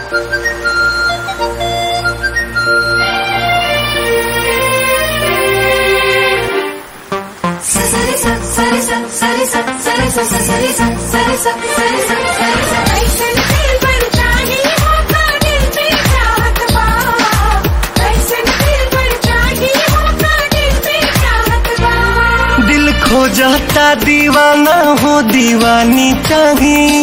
दिल खो जाता दीवाना हो दीवानी चाहिए,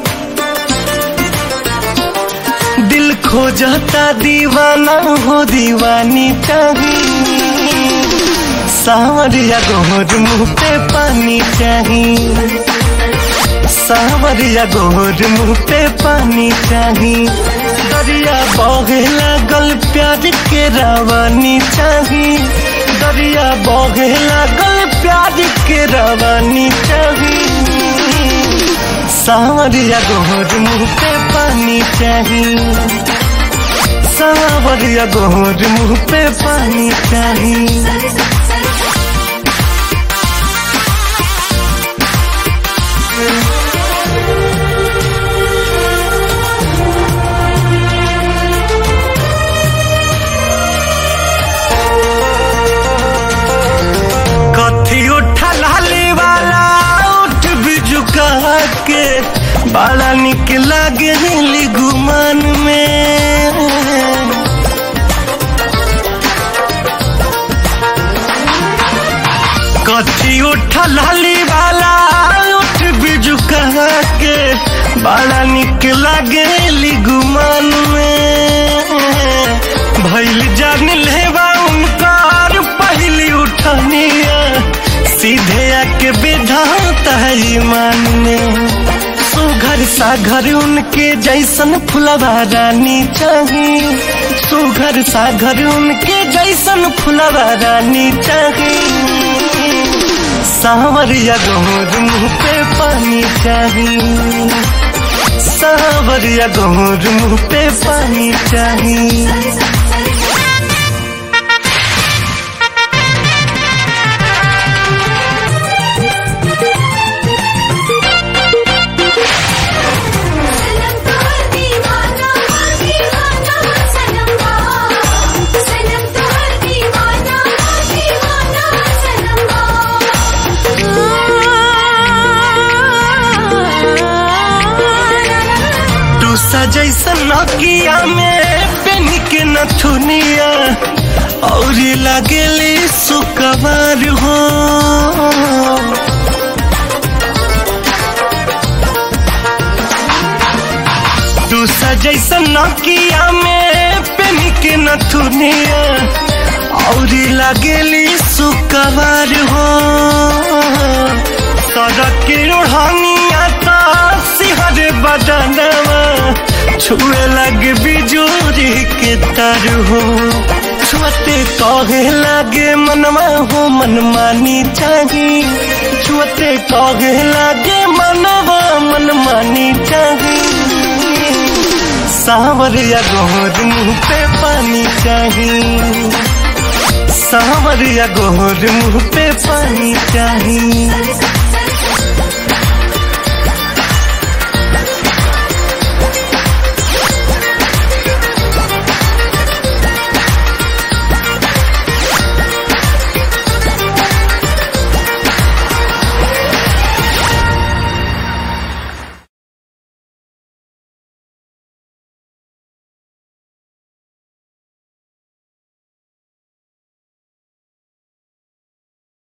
दिल खो जाता दीवाना हो दीवानी चाहिए, सावरिया गोर मुँह पे पानी चाहिए, सावरिया गोर मुँह पे पानी चाहिए, दरिया बहे लागल प्यार के रवानी चाहिए, दरिया बहे लागल प्यार के रवानी चाहिए, सावरिया गोर मुँह पे पानी चाहिए, सावरिया गोर मुँह पे पानी चाहिए। कथी उठा लाली वाला उठ भी झुका के बाला निकला गेली गुमान में, कथी उठा लाली वाला उठ भी झुका के बाला निकला गेली गुमान में, भइल जान लेवा उनकार पहली उठनिया, सीधे आके विधाता है ईमान में, सुघर सागर उनके जैसन फुलवा रानी चाहिए, सुघर सागर उनके जैसन फुलवा रानी चाहिए, सावरिया गोर मुँह पे पानी चाहिए, सावरिया गोर मुँह पे पानी चाहिए। जैसन नकिया में पेन के नथुनिया और लगेली सुकवार हो, दूसरा जैसन नकिया में पेन के नथुनिया और लगेली सुकवार हो, सड़क के ओढ़निया तो सिहर बदनवा छुए लगे बिजूरी के तर हो, छुअते कहे लगे मनवा हो मनमानी चाहिए, छुअते कहे लगे मनवा मनमानी चाहिए, सावरिया गोर मुँह पे पानी चाहिए, सावरिया गोर मुँह पे पानी चाहिए।